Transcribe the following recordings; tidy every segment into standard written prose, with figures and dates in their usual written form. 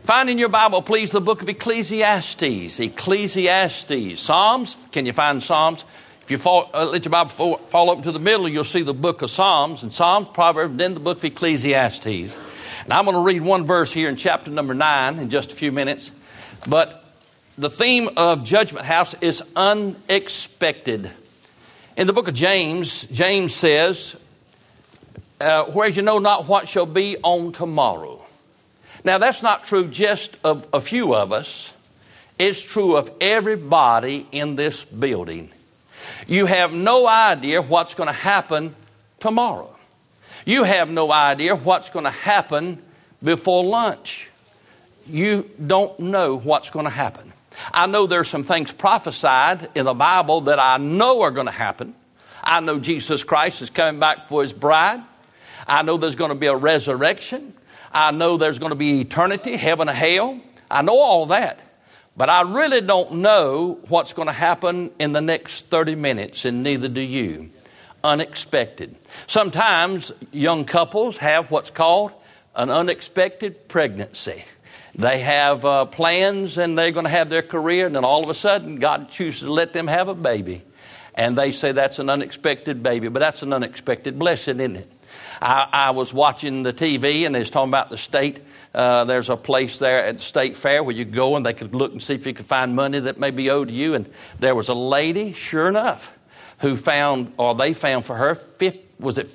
Find in your Bible, please, the book of Ecclesiastes. Ecclesiastes. Psalms. Can you find Psalms? If you let your Bible fall open to the middle, you'll see the book of Psalms. And Psalms, Proverbs, then the book of Ecclesiastes. And I'm going to read one verse here in chapter number 9 in just a few minutes. But the theme of Judgment House is unexpected. In the book of James, James says, whereas you know not what shall be on tomorrow. Now, that's not true just of a few of us. It's true of everybody in this building. You have no idea what's going to happen tomorrow. You have no idea what's going to happen before lunch. You don't know what's going to happen. I know there's some things prophesied in the Bible that I know are going to happen. I know Jesus Christ is coming back for his bride. I know there's going to be a resurrection. I know there's going to be eternity, heaven and hell. I know all that. But I really don't know what's going to happen in the next 30 minutes, and neither do you. Unexpected. Sometimes young couples have what's called an unexpected pregnancy. They have plans and they're going to have their career, and then all of a sudden God chooses to let them have a baby. And they say that's an unexpected baby, but that's an unexpected blessing, isn't it? I was watching the TV and they was talking about the state. There's a place there at the state fair where you go and they could look and see if you could find money that may be owed to you. And there was a lady, sure enough, who found, or they found for her, was it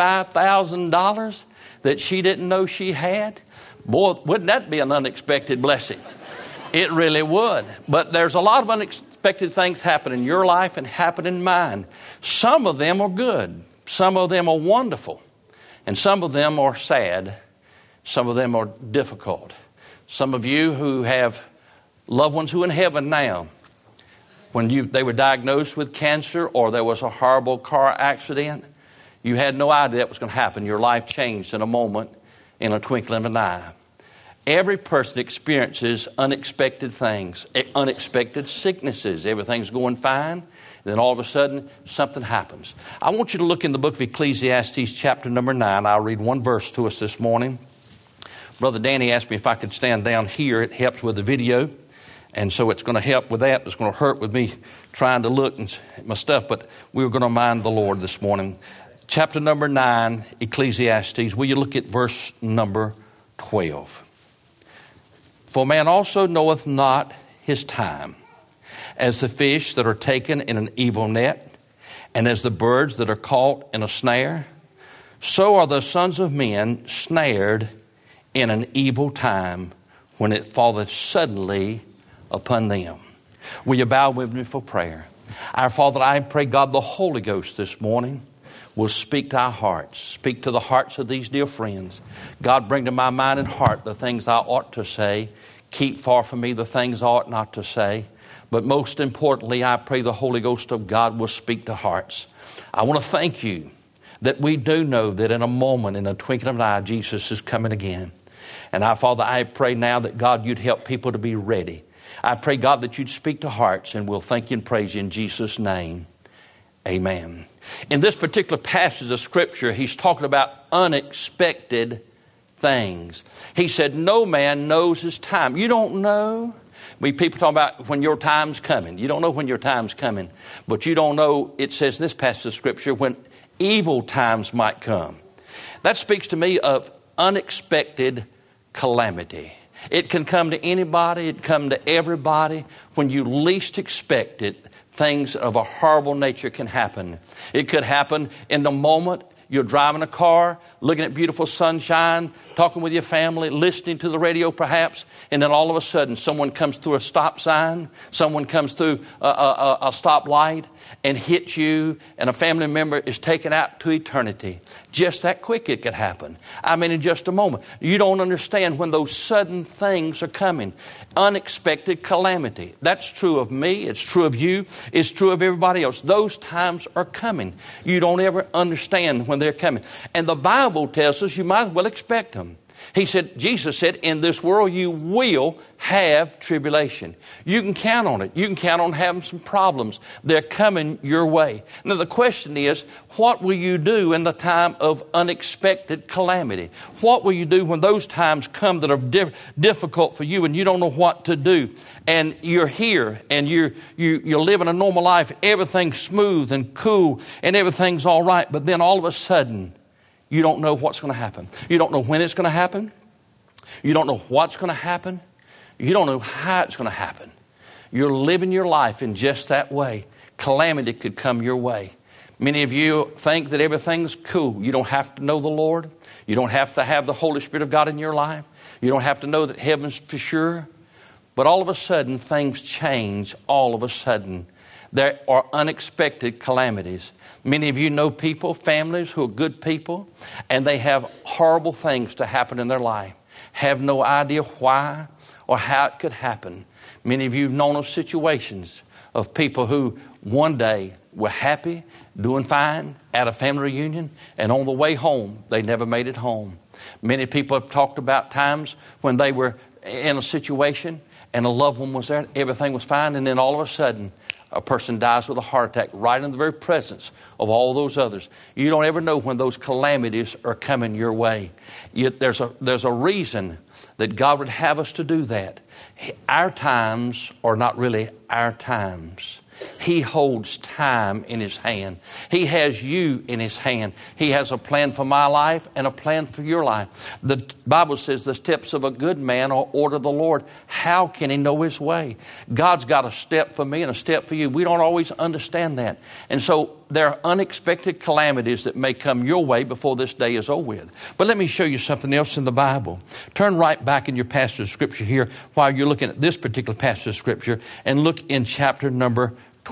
$55,000 that she didn't know she had? Boy, wouldn't that be an unexpected blessing? It really would. But there's a lot of unexpected things happen in your life and happen in mine. Some of them are good. Some of them are wonderful. And some of them are sad. Some of them are difficult. Some of you who have loved ones who are in heaven now, when they were diagnosed with cancer or there was a horrible car accident, you had no idea that was going to happen. Your life changed in a moment, in a twinkling of an eye. Every person experiences unexpected things, unexpected sicknesses. Everything's going fine. Then all of a sudden, something happens. I want you to look in the book of Ecclesiastes, chapter number 9. I'll read one verse to us this morning. Brother Danny asked me if I could stand down here. It helps with the video. And so it's going to help with that. It's going to hurt with me trying to look at my stuff. But we're going to mind the Lord this morning. Chapter number 9, Ecclesiastes. Will you look at verse number 12? For man also knoweth not his time, as the fish that are taken in an evil net, and as the birds that are caught in a snare, so are the sons of men snared in an evil time when it falleth suddenly upon them. Will you bow with me for prayer? Our Father, I pray, God, the Holy Ghost this morning will speak to our hearts, speak to the hearts of these dear friends. God, bring to my mind and heart the things I ought to say. Keep far from me the things I ought not to say. But most importantly, I pray the Holy Ghost of God will speak to hearts. I want to thank you that we do know that in a moment, in a twinkling of an eye, Jesus is coming again. And Father, I pray now that, God, you'd help people to be ready. I pray, God, that you'd speak to hearts, and we'll thank you and praise you in Jesus' name. Amen. In this particular passage of Scripture, he's talking about unexpected things. He said, no man knows his time. You don't know. People talk about when your time's coming. You don't know when your time's coming. But you don't know, it says in this passage of Scripture, when evil times might come. That speaks to me of unexpected calamity. It can come to anybody. It can come to everybody. When you least expect it, things of a horrible nature can happen. It could happen in the moment. You're driving a car, looking at beautiful sunshine, talking with your family, listening to the radio perhaps, and then all of a sudden someone comes through a stop sign, someone comes through a stoplight and hits you, and a family member is taken out to eternity. Just that quick it could happen. I mean, in just a moment. You don't understand when those sudden things are coming. Unexpected calamity. That's true of me. It's true of you. It's true of everybody else. Those times are coming. You don't ever understand when they're coming. And the Bible tells us you might as well expect them. Jesus said, in this world you will have tribulation. You can count on it. You can count on having some problems. They're coming your way. Now the question is, what will you do in the time of unexpected calamity? What will you do when those times come that are difficult for you and you don't know what to do? And you're here and you're living a normal life. Everything's smooth and cool and everything's all right. But then all of a sudden, you don't know what's going to happen. You don't know when it's going to happen. You don't know what's going to happen. You don't know how it's going to happen. You're living your life in just that way. Calamity could come your way. Many of you think that everything's cool. You don't have to know the Lord. You don't have to have the Holy Spirit of God in your life. You don't have to know that heaven's for sure. But all of a sudden, things change all of a sudden. There are unexpected calamities. Many of you know people, families who are good people, and they have horrible things to happen in their life. Have no idea why or how it could happen. Many of you have known of situations of people who one day were happy, doing fine, at a family reunion, and on the way home, they never made it home. Many people have talked about times when they were in a situation and a loved one was there, everything was fine, and then all of a sudden, a person dies with a heart attack right in the very presence of all those others. You don't ever know when those calamities are coming your way. There's a reason that God would have us to do that. Our times are not really our times. He holds time in His hand. He has you in His hand. He has a plan for my life and a plan for your life. The Bible says the steps of a good man are ordered of the Lord. How can he know his way? God's got a step for me and a step for you. We don't always understand that. And so there are unexpected calamities that may come your way before this day is over with. But let me show you something else in the Bible. Turn right back in your passage of Scripture here while you're looking at this particular passage of Scripture and look in chapter number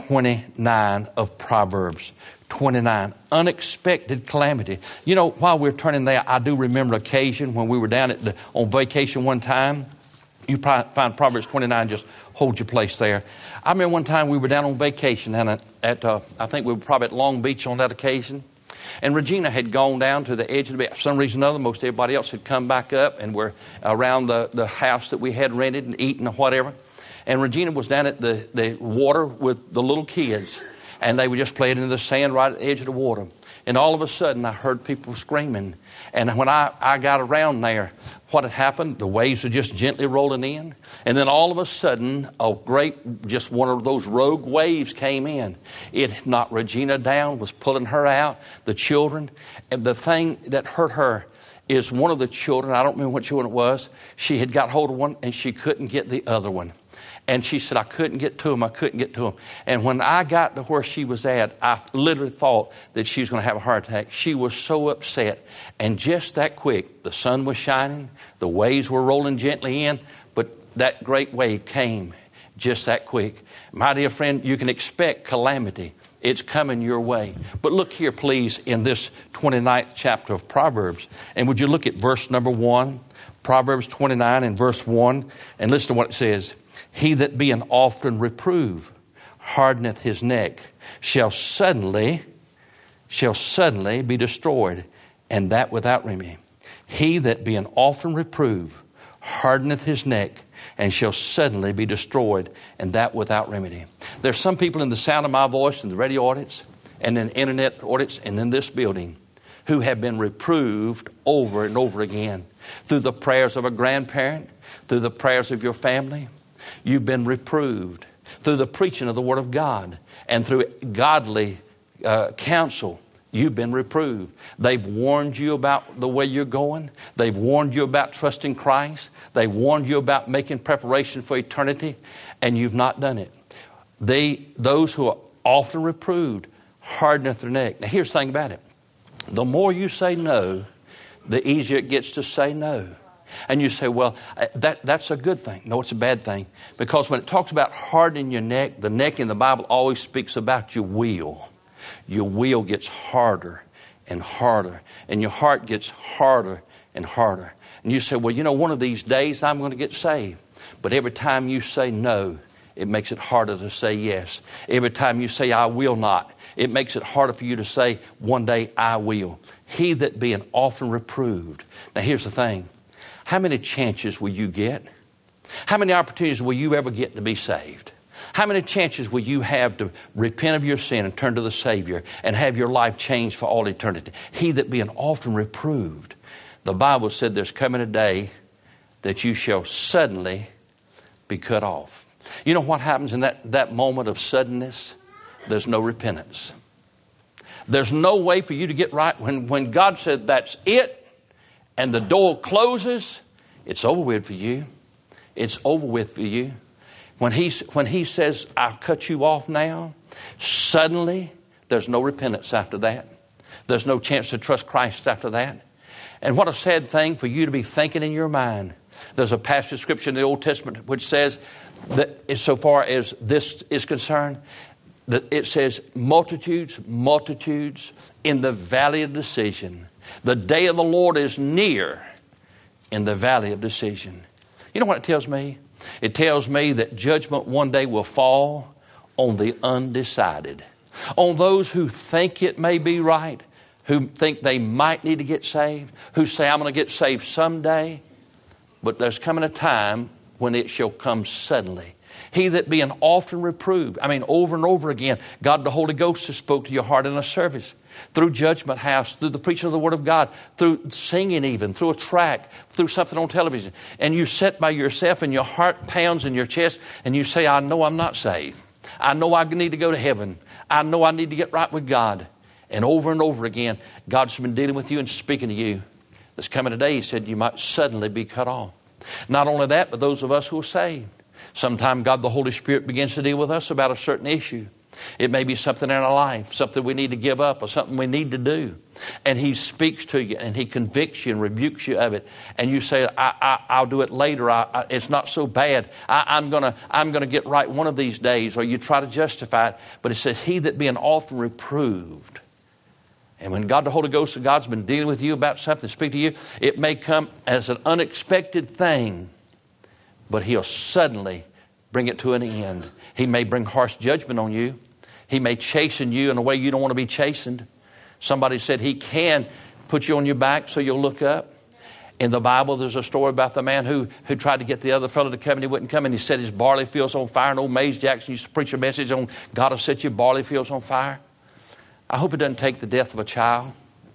29 of Proverbs. 29. Unexpected calamity. You know, while we're turning there, I do remember an occasion when we were down on vacation one time. You find Proverbs 29, just hold your place there. I remember one time we were down on vacation and I think we were probably at Long Beach on that occasion. And Regina had gone down to the edge of the beach. For some reason or other, most everybody else had come back up and were around the house that we had rented and eating or whatever. And Regina was down at the water with the little kids. And they were just playing in the sand right at the edge of the water. And all of a sudden, I heard people screaming. And when I got around there, what had happened, the waves were just gently rolling in. And then all of a sudden, just one of those rogue waves came in. It knocked Regina down, was pulling her out, the children. And the thing that hurt her is one of the children, I don't remember what children it was, she had got hold of one and she couldn't get the other one. And she said, I couldn't get to him. And when I got to where she was at, I literally thought that she was going to have a heart attack. She was so upset. And just that quick, the sun was shining, the waves were rolling gently in, but that great wave came just that quick. My dear friend, you can expect calamity. It's coming your way. But look here, please, in this 29th chapter of Proverbs. And would you look at verse number 1? Proverbs 29 and verse 1. And listen to what it says. He that being often reproved hardeneth his neck shall suddenly be destroyed, and that without remedy. He that being often reproved hardeneth his neck and shall suddenly be destroyed, and that without remedy. There's some people in the sound of my voice in the radio audience and in the internet audience and in this building who have been reproved over and over again through the prayers of a grandparent, through the prayers of your family. You've been reproved through the preaching of the Word of God and through godly counsel. You've been reproved. They've warned you about the way you're going. They've warned you about trusting Christ. They've warned you about making preparation for eternity, and you've not done it. Those who are often reproved hardeneth their neck. Now here's the thing about it. The more you say no, the easier it gets to say no. And you say, well, that's a good thing. No, it's a bad thing. Because when it talks about hardening your neck, the neck in the Bible always speaks about your will. Your will gets harder and harder. And your heart gets harder and harder. And you say, well, one of these days I'm going to get saved. But every time you say no, it makes it harder to say yes. Every time you say I will not, it makes it harder for you to say one day I will. He that being often reproved. Now here's the thing. How many chances will you get? How many opportunities will you ever get to be saved? How many chances will you have to repent of your sin and turn to the Savior and have your life changed for all eternity? He that being often reproved. The Bible said there's coming a day that you shall suddenly be cut off. You know what happens in that moment of suddenness? There's no repentance. There's no way for you to get right. When God said that's it and the door closes, it's over with for you. It's over with for you. When he says, I'll cut you off now, suddenly there's no repentance after that. There's no chance to trust Christ after that. And what a sad thing for you to be thinking in your mind. There's a passage of Scripture in the Old Testament which says that so far as this is concerned, that it says multitudes in the valley of decision. The day of the Lord is near in the valley of decision. You know what it tells me? It tells me that judgment one day will fall on the undecided. On those who think it may be right, who think they might need to get saved, who say, I'm going to get saved someday. But there's coming a time when it shall come suddenly. He that being often reproved, over and over again, God the Holy Ghost has spoke to your heart in a service, through Judgment House, through the preaching of the Word of God, through singing even, through a track, through something on television. And you sit by yourself and your heart pounds in your chest and you say, I know I'm not saved. I know I need to go to heaven. I know I need to get right with God. And over again, God's been dealing with you and speaking to you. There's coming a day, He said, you might suddenly be cut off. Not only that, but those of us who are saved. Sometime God the Holy Spirit begins to deal with us about a certain issue. It may be something in our life, something we need to give up or something we need to do. And He speaks to you and He convicts you and rebukes you of it. And you say, I'll do it later. It's not so bad. I'm gonna get right one of these days. Or you try to justify it. But it says, he that being often reproved. And when God the Holy Ghost of God's been dealing with you about something, speak to you, it may come as an unexpected thing. But He'll suddenly bring it to an end. He may bring harsh judgment on you. He may chasten you in a way you don't want to be chastened. Somebody said He can put you on your back so you'll look up. In the Bible, there's a story about the man who tried to get the other fellow to come and he wouldn't come. And he set his barley fields on fire. And old Mays Jackson used to preach a message on God will set your barley fields on fire. I hope it doesn't take the death of a child.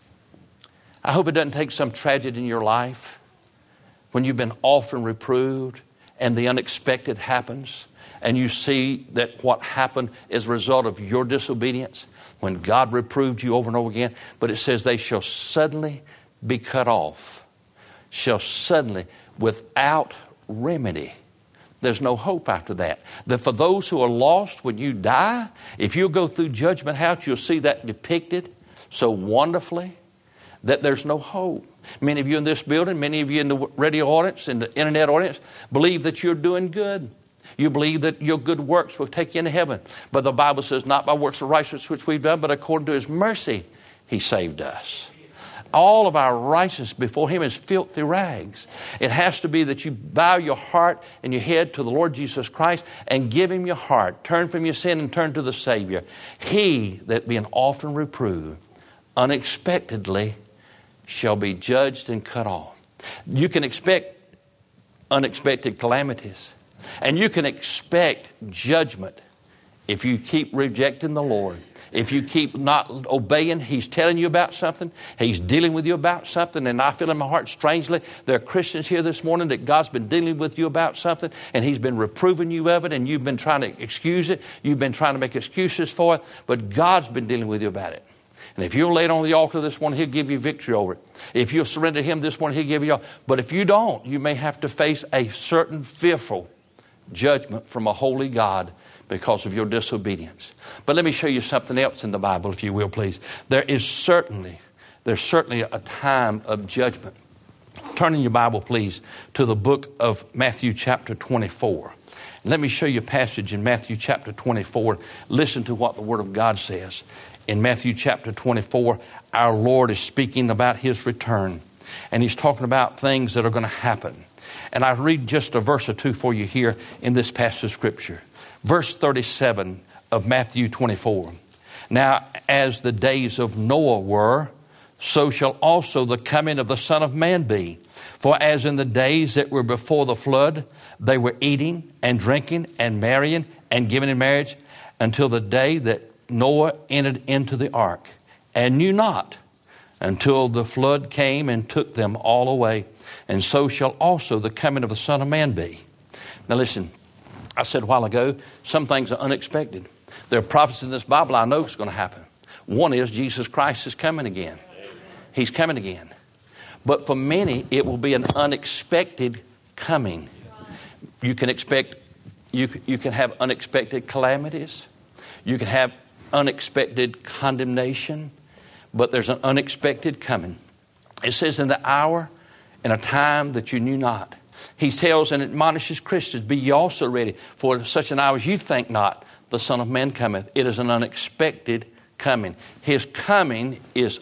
I hope it doesn't take some tragedy in your life when you've been often reproved and the unexpected happens, and you see that what happened is a result of your disobedience when God reproved you over and over again. But it says they shall suddenly be cut off, shall suddenly, without remedy. There's no hope after that. That for those who are lost when you die, if you go through Judgment House, you'll see that depicted so wonderfully that there's no hope. Many of you in this building, many of you in the radio audience, in the internet audience, believe that you're doing good. You believe that your good works will take you into heaven. But the Bible says, not by works of righteousness which we've done, but according to His mercy, He saved us. All of our righteousness before Him is filthy rags. It has to be that you bow your heart and your head to the Lord Jesus Christ and give Him your heart. Turn from your sin and turn to the Savior. He that being often reproved, unexpectedly shall be judged and cut off. You can expect unexpected calamities. And you can expect judgment if you keep rejecting the Lord. If you keep not obeying, He's telling you about something. He's dealing with you about something. And I feel in my heart strangely, there are Christians here this morning that God's been dealing with you about something. And He's been reproving you of it. And you've been trying to excuse it. You've been trying to make excuses for it. But God's been dealing with you about it. And if you'll lay it on the altar this morning, He'll give you victory over it. If you'll surrender to Him this morning, He'll give you all. But if you don't, you may have to face a certain fearful judgment from a holy God because of your disobedience. But let me show you something else in the Bible, if you will, please. There's certainly a time of judgment. Turn in your Bible, please, to the book of Matthew chapter 24. Let me show you a passage in Matthew chapter 24. Listen to what the Word of God says. In Matthew chapter 24, our Lord is speaking about His return. And He's talking about things that are going to happen. And I read just a verse or two for you here in this passage of Scripture. Verse 37 of Matthew 24. Now, as the days of Noah were, so shall also the coming of the Son of Man be. For as in the days that were before the flood, they were eating and drinking and marrying and giving in marriage until the day that Noah entered into the ark, and knew not until the flood came and took them all away. And so shall also the coming of the Son of Man be. Now listen, I said a while ago, some things are unexpected. There are prophets in this Bible I know is going to happen. One is Jesus Christ is coming again. He's coming again. But for many, it will be an unexpected coming. You can expect, you can have unexpected calamities. You can have unexpected condemnation. But there's an unexpected coming. It says in the hour and a time that you knew not. He tells and admonishes Christians, be ye also ready, for such an hour as you think not, the Son of Man cometh. It is an unexpected coming. His coming is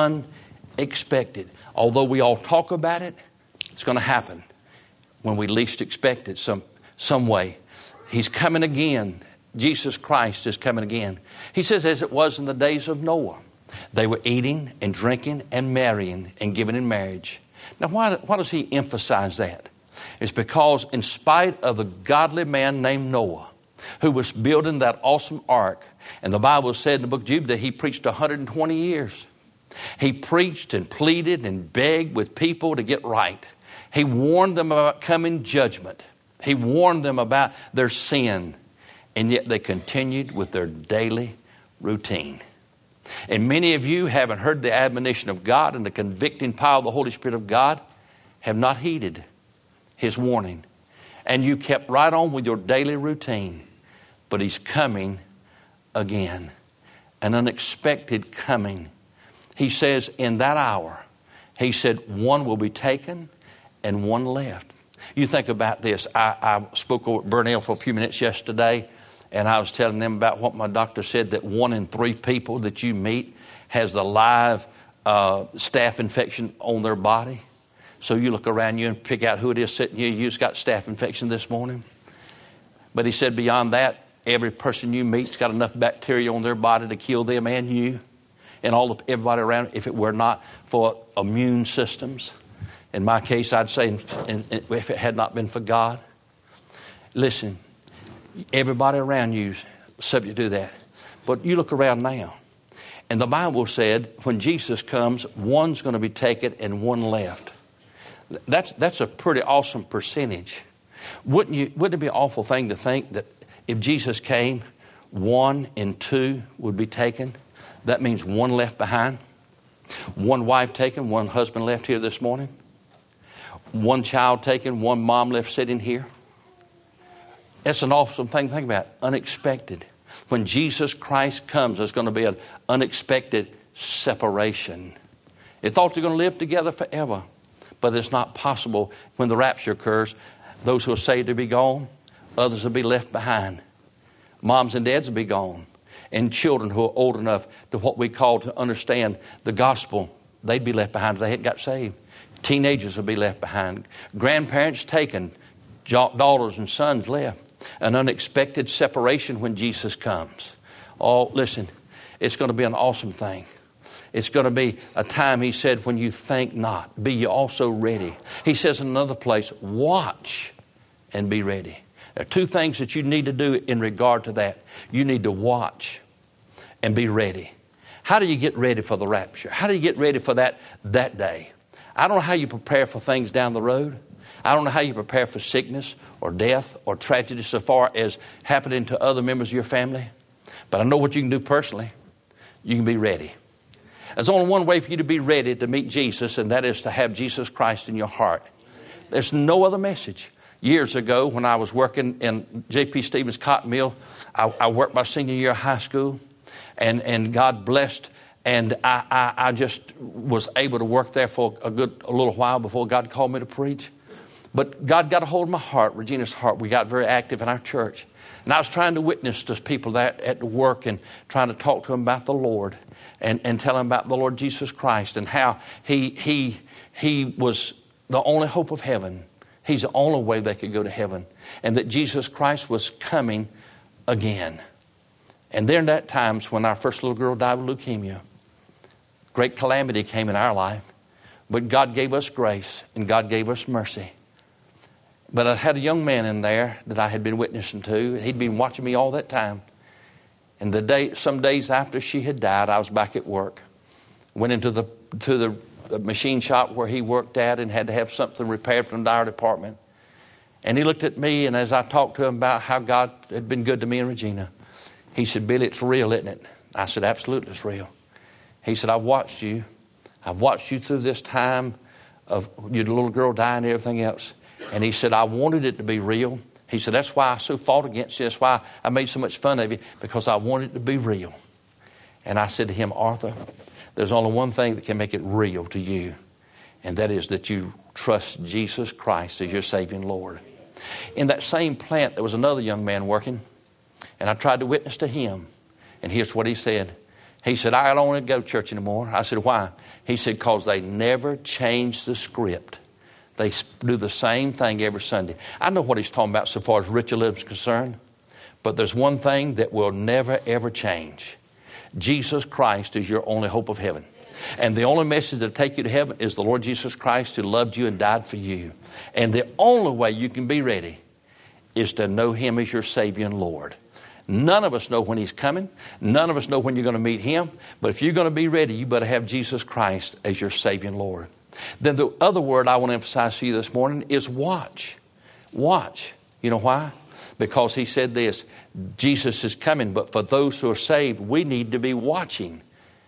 unexpected. Although we all talk about it, it's going to happen when we least expect it some way. He's coming again. Jesus Christ is coming again. He says, as it was in the days of Noah, they were eating and drinking and marrying and giving in marriage. Now, why does he emphasize that? It's because in spite of the godly man named Noah, who was building that awesome ark, and the Bible said in the book of Jude that he preached 120 years. He preached and pleaded and begged with people to get right. He warned them about coming judgment. He warned them about their sin. And yet they continued with their daily routine. And many of you, having heard the admonition of God and the convicting power of the Holy Spirit of God, have not heeded His warning. And you kept right on with your daily routine. But He's coming again. An unexpected coming. He says in that hour, He said, one will be taken and one left. You think about this. I spoke over at Burnell for a few minutes yesterday, and I was telling them about what my doctor said, that 1 in 3 people that you meet has the live staph infection on their body. So you look around you and pick out who it is sitting here. You just got staph infection this morning. But he said beyond that, every person you meet's got enough bacteria on their body to kill them and you and everybody around, if it were not for immune systems. In my case, I'd say if it had not been for God. Listen, everybody around you is subject to that. But you look around now. And the Bible said when Jesus comes, one's going to be taken and one left. That's a pretty awesome percentage. Wouldn't it be an awful thing to think that if Jesus came, 1 in 2 would be taken? That means one left behind. One wife taken, one husband left here this morning. One child taken, one mom left sitting here. That's an awesome thing to think about. Unexpected. When Jesus Christ comes, there's going to be an unexpected separation. They thought they're going to live together forever. But it's not possible when the rapture occurs. Those who are saved will be gone. Others will be left behind. Moms and dads will be gone. And children who are old enough to what we call to understand the gospel, they'd be left behind if they hadn't got saved. Teenagers will be left behind. Grandparents taken. Daughters and sons left. An unexpected separation when Jesus comes. Oh, listen, it's going to be an awesome thing. It's going to be a time, he said, when you think not, be ye also ready. He says in another place, watch and be ready. There are 2 things that you need to do in regard to that. You need to watch and be ready. How do you get ready for the rapture? How do you get ready for that day? I don't know how you prepare for things down the road. I don't know how you prepare for sickness or death or tragedy so far as happening to other members of your family. But I know what you can do personally. You can be ready. There's only one way for you to be ready to meet Jesus, and that is to have Jesus Christ in your heart. There's no other message. Years ago, when I was working in J.P. Stevens Cotton Mill, I worked my senior year of high school, and God blessed, and I just was able to work there for a little while before God called me to preach. But God got a hold of my heart, Regina's heart. We got very active in our church. And I was trying to witness to people that at work and trying to talk to them about the Lord and tell them about the Lord Jesus Christ and how he was the only hope of heaven. He's the only way they could go to heaven. And that Jesus Christ was coming again. And there in that times when our first little girl died with leukemia, great calamity came in our life. But God gave us grace and God gave us mercy. But I had a young man in there that I had been witnessing to. He'd been watching me all that time. And some days after she had died, I was back at work. Went into the machine shop where he worked at and had to have something repaired from our department. And he looked at me, and as I talked to him about how God had been good to me and Regina, he said, "Billy, it's real, isn't it?" I said, "Absolutely, it's real." He said, "I've watched you. I've watched you through this time of your little girl dying and everything else." And he said, "I wanted it to be real." He said, "That's why I so fought against you. That's why I made so much fun of you, because I wanted it to be real." And I said to him, "Arthur, there's only one thing that can make it real to you, and that is that you trust Jesus Christ as your Savior and Lord." In that same plant, there was another young man working, and I tried to witness to him. And here's what he said. He said, "I don't want to go to church anymore." I said, "Why?" He said, "Because they never change the script. They do the same thing every Sunday." I know what he's talking about so far as ritualism is concerned, but there's one thing that will never, ever change. Jesus Christ is your only hope of heaven. And the only message that will take you to heaven is the Lord Jesus Christ, who loved you and died for you. And the only way you can be ready is to know Him as your Savior and Lord. None of us know when He's coming. None of us know when you're going to meet Him. But if you're going to be ready, you better have Jesus Christ as your Savior and Lord. Then the other word I want to emphasize to you this morning is watch. Watch. You know why? Because He said this, Jesus is coming, but for those who are saved, we need to be watching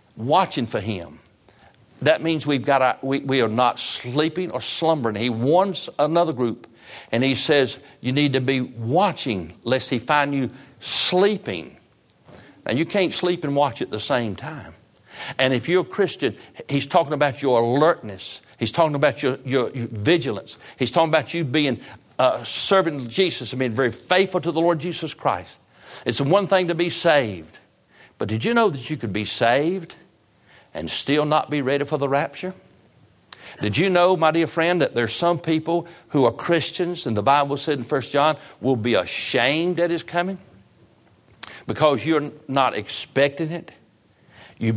for Him. That means we are not sleeping or slumbering. He warns another group, and He says you need to be watching lest He find you sleeping. Now, you can't sleep and watch at the same time. And if you're a Christian, He's talking about your alertness. He's talking about your vigilance. He's talking about you being serving Jesus and being very faithful to the Lord Jesus Christ. It's one thing to be saved. But did you know that you could be saved and still not be ready for the rapture? Did you know, my dear friend, that there's some people who are Christians, and the Bible said in 1 John, will be ashamed at His coming because you're not expecting it? You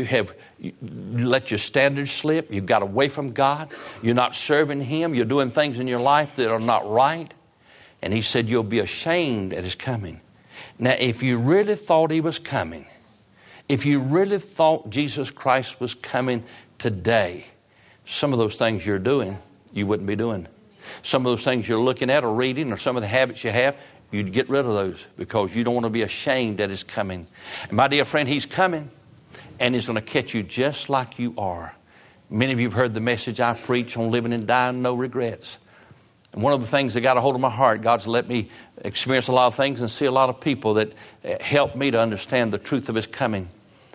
let your standards slip. You got away from God. You're not serving Him. You're doing things in your life that are not right. And He said you'll be ashamed at His coming. Now, if you really thought He was coming, if you really thought Jesus Christ was coming today, some of those things you're doing, you wouldn't be doing. Some of those things you're looking at or reading, or some of the habits you have, you'd get rid of those because you don't want to be ashamed at His coming. And my dear friend, He's coming. And He's going to catch you just like you are. Many of you have heard the message I preach on living and dying, no regrets. And one of the things that got a hold of my heart, God's let me experience a lot of things and see a lot of people that help me to understand the truth of His coming.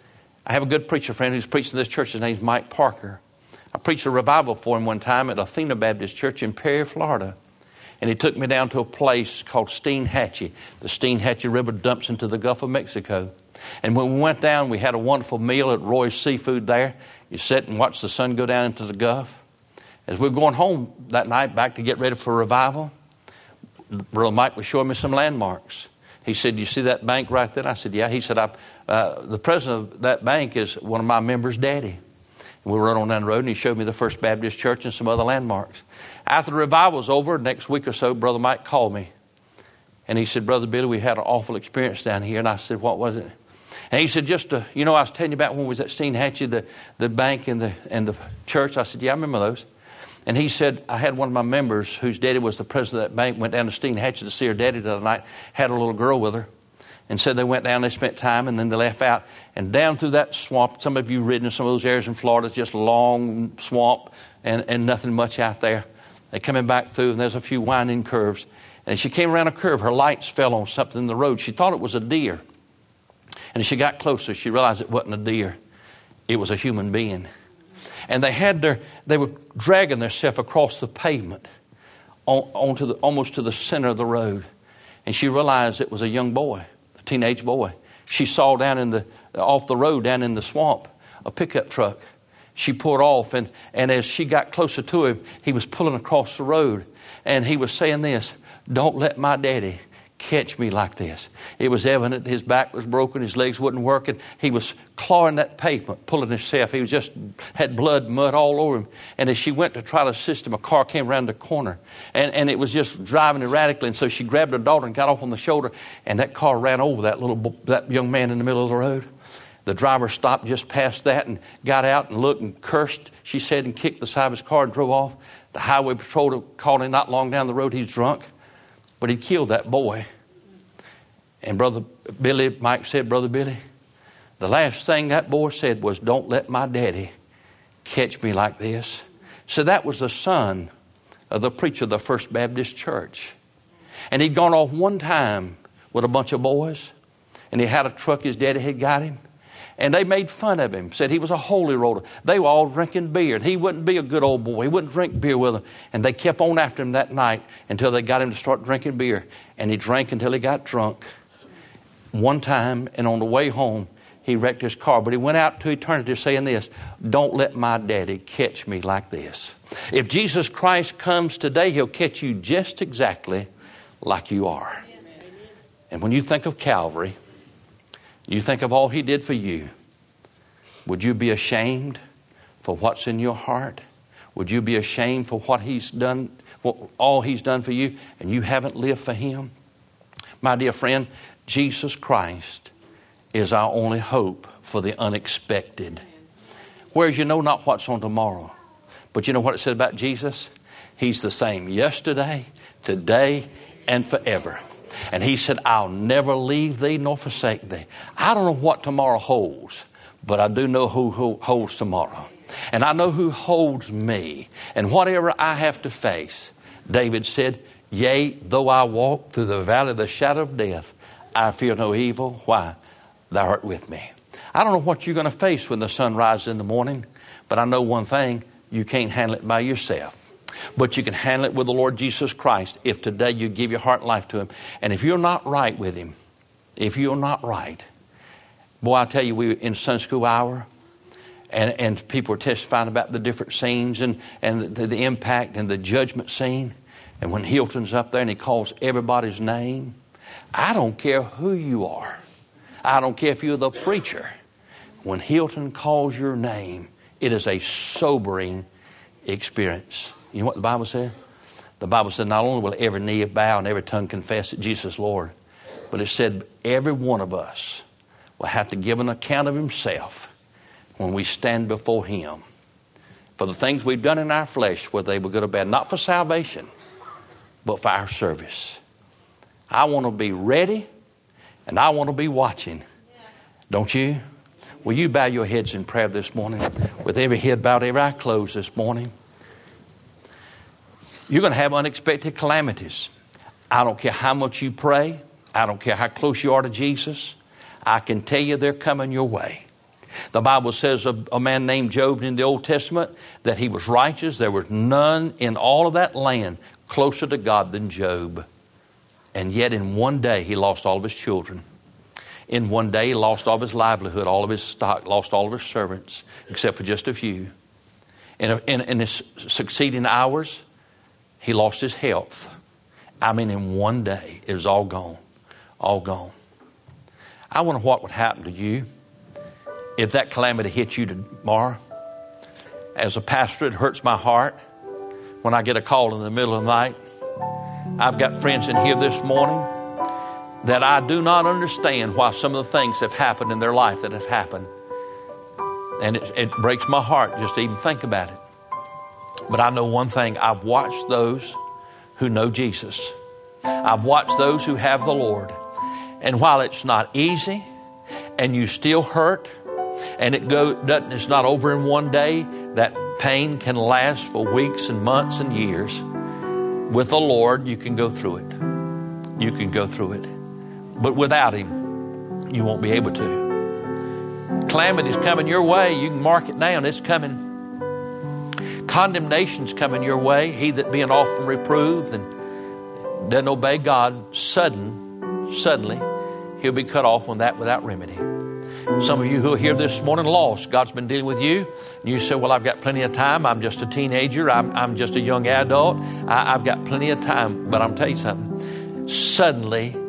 I have a good preacher friend who's preaching in this church. His name's Mike Parker. I preached a revival for him one time at Athena Baptist Church in Perry, Florida. And he took me down to a place called Steinhatchee. The Steinhatchee River dumps into the Gulf of Mexico. And when we went down, we had a wonderful meal at Roy's Seafood there. You sit and watch the sun go down into the Gulf. As we were going home that night back to get ready for revival, Brother Mike was showing me some landmarks. He said, "You see that bank right there?" I said, "Yeah." He said, "The president of that bank is one of my members' daddy." And we were on down the road, and he showed me the First Baptist Church and some other landmarks. After the revival was over, next week or so, Brother Mike called me. And he said, "Brother Billy, we had an awful experience down here." And I said, "What was it?" And he said, I was telling you about when we was at Steinhatchee, the bank and the church. I said, "Yeah, I remember those." And he said, "I had one of my members whose daddy was the president of that bank, went down to Steinhatchee to see her daddy the other night, had a little girl with her, and said they went down, they spent time, and then they left out. And down through that swamp, some of you have ridden in some of those areas in Florida, it's just a long swamp and nothing much out there. They're coming back through, and there's a few winding curves. And as she came around a curve, her lights fell on something in the road. She thought it was a deer. And as she got closer, she realized it wasn't a deer. It was a human being. And they were dragging themselves across the pavement almost to the center of the road. And she realized it was a young boy, a teenage boy. She saw off the road down in the swamp a pickup truck. She pulled off, and as she got closer to him, he was pulling across the road. And he was saying this, "Don't let my daddy catch me like this. It was evident his back was broken, his legs wasn't working. He was clawing that pavement, pulling himself. He was just had blood, mud all over him. And as she went to try to assist him, a car came around the corner. And it was just driving erratically. And so she grabbed her daughter and got off on the shoulder. And that car ran over that young man in the middle of the road. The driver stopped just past that and got out and looked and cursed, she said, and kicked the side of his car and drove off. The highway patrol called him not long down the road. He's drunk. But he killed that boy. And Brother Billy, Mike said, Brother Billy, the last thing that boy said was, don't let my daddy catch me like this. So that was the son of the preacher of the First Baptist Church. And he'd gone off one time with a bunch of boys. And he had a truck his daddy had got him. And they made fun of him, said he was a holy roller. They were all drinking beer, and he wouldn't be a good old boy. He wouldn't drink beer with them. And they kept on after him that night until they got him to start drinking beer. And he drank until he got drunk. One time, and on the way home, he wrecked his car. But he went out to eternity saying this, don't let my daddy catch me like this. If Jesus Christ comes today, he'll catch you just exactly like you are. And when you think of Calvary, you think of all he did for you. Would you be ashamed for what's in your heart? Would you be ashamed for what he's done, all he's done for you, and you haven't lived for him? My dear friend, Jesus Christ is our only hope for the unexpected. Whereas you know not what's on tomorrow. But you know what it said about Jesus? He's the same yesterday, today, and forever. And he said, I'll never leave thee nor forsake thee. I don't know what tomorrow holds, but I do know who holds tomorrow. And I know who holds me. And whatever I have to face, David said, yea, though I walk through the valley of the shadow of death, I fear no evil. Why? Thou art with me. I don't know what you're going to face when the sun rises in the morning, but I know one thing, you can't handle it by yourself. But you can handle it with the Lord Jesus Christ if today you give your heart and life to him. And if you're not right with him, if you're not right, boy, I tell you, we were in Sunday school hour, and people were testifying about the different scenes and the impact and the judgment scene. And when Hilton's up there and he calls everybody's name, I don't care who you are. I don't care if you're the preacher. When Hilton calls your name, it is a sobering experience. You know what the Bible said? The Bible said not only will every knee bow and every tongue confess that Jesus is Lord, but it said every one of us will have to give an account of himself when we stand before him for the things we've done in our flesh, whether they were good or bad, not for salvation, but for our service. I want to be ready and I want to be watching. Don't you? Will you bow your heads in prayer this morning with every head bowed, every eye closed this morning? You're going to have unexpected calamities. I don't care how much you pray. I don't care how close you are to Jesus. I can tell you they're coming your way. The Bible says of a man named Job in the Old Testament that he was righteous. There was none in all of that land closer to God than Job. And yet in one day he lost all of his children. In one day he lost all of his livelihood, all of his stock, lost all of his servants, except for just a few. In his succeeding hours, he lost his health. I mean, in one day, it was all gone. All gone. I wonder what would happen to you if that calamity hit you tomorrow. As a pastor, it hurts my heart when I get a call in the middle of the night. I've got friends in here this morning that I do not understand why some of the things have happened in their life that have happened. And it breaks my heart just to even think about it. But I know one thing. I've watched those who know Jesus. I've watched those who have the Lord. And while it's not easy and you still hurt and it's not over in one day, that pain can last for weeks and months and years. With the Lord, you can go through it. You can go through it. But without him, you won't be able to. Calamity's coming your way. You can mark it down. It's coming. Condemnation's coming your way. He that being often reproved and doesn't obey God, suddenly he'll be cut off on that without remedy. Some of you who are here this morning lost, God's been dealing with you. And you say, well, I've got plenty of time. I'm just a teenager. I'm just a young adult. I've got plenty of time. But I'm telling you something. Suddenly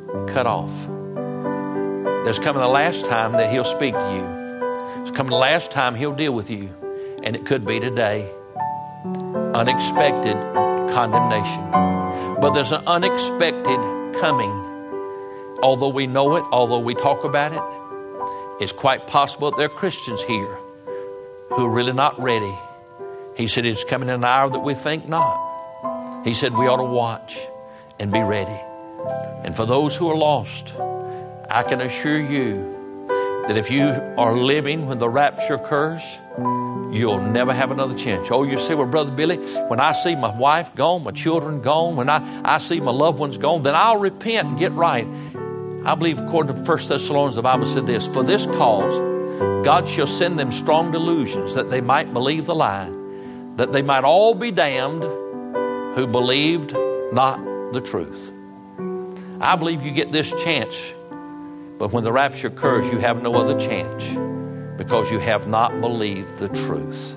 cut off. There's coming the last time that He'll speak to you. It's coming the last time He'll deal with you. And it could be today. Unexpected condemnation. But there's an unexpected coming. Although we know it, although we talk about it, it's quite possible that there are Christians here who are really not ready. He said it's coming in an hour that we think not. He said we ought to watch and be ready. And for those who are lost, I can assure you that if you are living when the rapture occurs, you'll never have another chance. Oh, you say, well, Brother Billy, when I see my wife gone, my children gone, when I see my loved ones gone, then I'll repent and get right. I believe according to 1 Thessalonians, the Bible said this, for this cause, God shall send them strong delusions that they might believe the lie, that they might all be damned who believed not the truth. I believe you get this chance, but when the rapture occurs, you have no other chance because you have not believed the truth.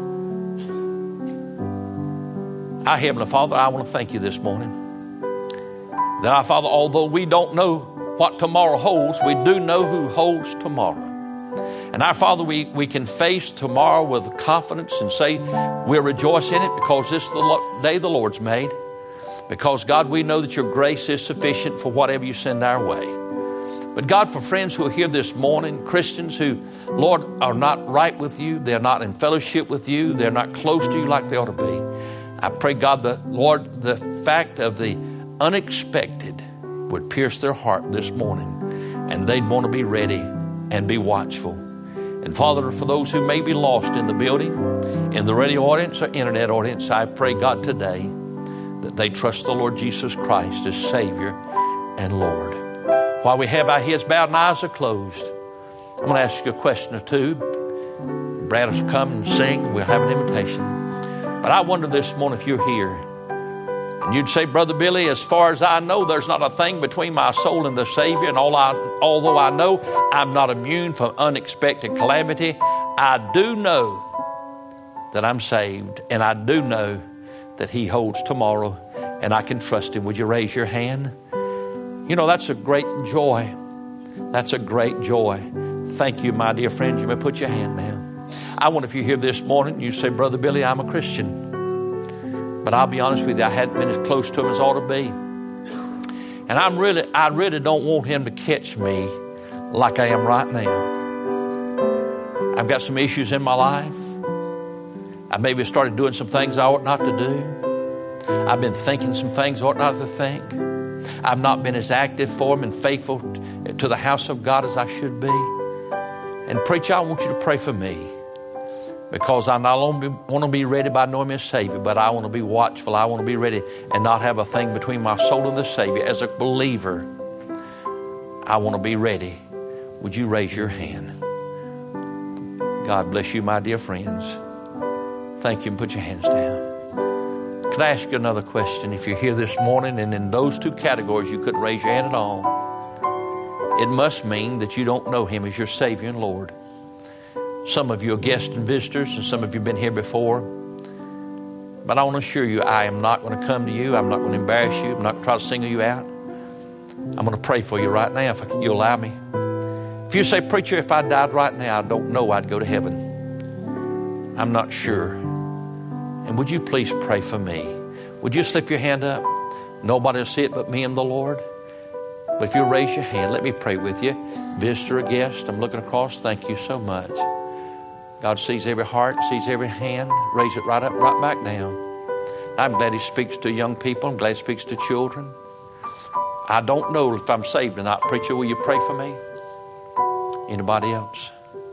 Our Heavenly Father, I want to thank you this morning. That our Father, although we don't know what tomorrow holds, we do know who holds tomorrow. And our Father, we can face tomorrow with confidence and say we'll rejoice in it because this is the day the Lord's made. Because, God, we know that your grace is sufficient for whatever you send our way. But, God, for friends who are here this morning, Christians who, Lord, are not right with you, they're not in fellowship with you, they're not close to you like they ought to be, I pray, God, that, Lord, the fact of the unexpected would pierce their heart this morning, and they'd want to be ready and be watchful. And, Father, for those who may be lost in the building, in the radio audience or internet audience, I pray, God, today, that they trust the Lord Jesus Christ as Savior and Lord. While we have our heads bowed and eyes are closed, I'm going to ask you a question or two. Brad will come and sing. We'll have an invitation. But I wonder this morning if you're here and you'd say, Brother Billy, as far as I know, there's not a thing between my soul and the Savior. And although I know I'm not immune from unexpected calamity, I do know that I'm saved. And I do know that He holds tomorrow and I can trust Him. Would you raise your hand? You know, that's a great joy. That's a great joy. Thank you, my dear friends. You may put your hand down. I wonder if you're here this morning, you say, Brother Billy, I'm a Christian. But I'll be honest with you, I hadn't been as close to Him as I ought to be. And I really don't want Him to catch me like I am right now. I've got some issues in my life. I maybe started doing some things I ought not to do. I've been thinking some things I ought not to think. I've not been as active for Him and faithful to the house of God as I should be. And preacher, I want you to pray for me because I not only want to be ready by knowing Him as Savior, but I want to be watchful. I want to be ready and not have a thing between my soul and the Savior. As a believer, I want to be ready. Would you raise your hand? God bless you, my dear friends. Thank you, and put your hands down. Can I ask you another question? If you're here this morning and in those two categories you couldn't raise your hand at all, it must mean that you don't know Him as your Savior and Lord. Some of you are guests and visitors, and some of you have been here before. But I want to assure you, I am not going to come to you. I'm not going to embarrass you. I'm not going to try to single you out. I'm going to pray for you right now if you allow me. If you say, Preacher, if I died right now, I don't know I'd go to heaven. I'm not sure. And would you please pray for me? Would you slip your hand up? Nobody will see it but me and the Lord. But if you raise your hand, let me pray with you. Visitor or guest, I'm looking across. Thank you so much. God sees every heart, sees every hand. Raise it right up, right back down. I'm glad He speaks to young people. I'm glad He speaks to children. I don't know if I'm saved or not. Preacher, will you pray for me? Anybody else?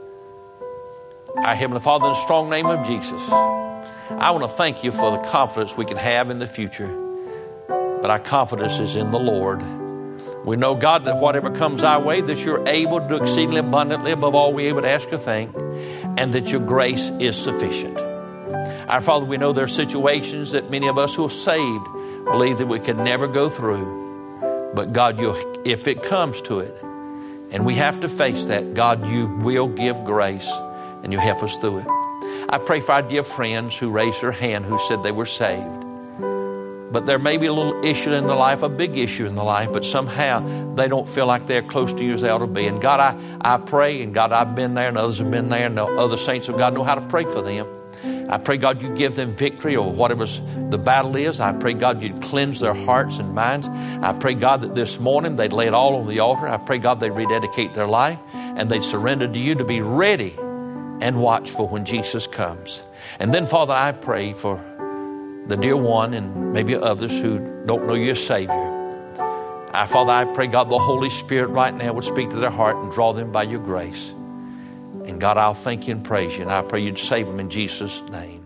Our Heavenly Father, in the strong name of Jesus, I want to thank you for the confidence we can have in the future. But our confidence is in the Lord. We know, God, that whatever comes our way, that you're able to do exceedingly abundantly above all we're able to ask or think, and that your grace is sufficient. Our Father, we know there are situations that many of us who are saved believe that we could never go through. But God, if it comes to it, and we have to face that, God, you will give grace, and you help us through it. I pray for our dear friends who raised their hand who said they were saved. But there may be a little issue in their life, a big issue in their life, but somehow they don't feel like they're close to you as they ought to be. And God, I pray, and God, I've been there, and others have been there, and other saints of God know how to pray for them. I pray, God, you give them victory over whatever the battle is. I pray, God, you'd cleanse their hearts and minds. I pray, God, that this morning they'd lay it all on the altar. I pray, God, they'd rededicate their life and they'd surrender to you to be ready and watchful when Jesus comes. And then, Father, I pray for the dear one and maybe others who don't know you as Savior. Father, I pray, God, the Holy Spirit right now would speak to their heart and draw them by your grace. And God, I'll thank you and praise you. And I pray you'd save them in Jesus' name.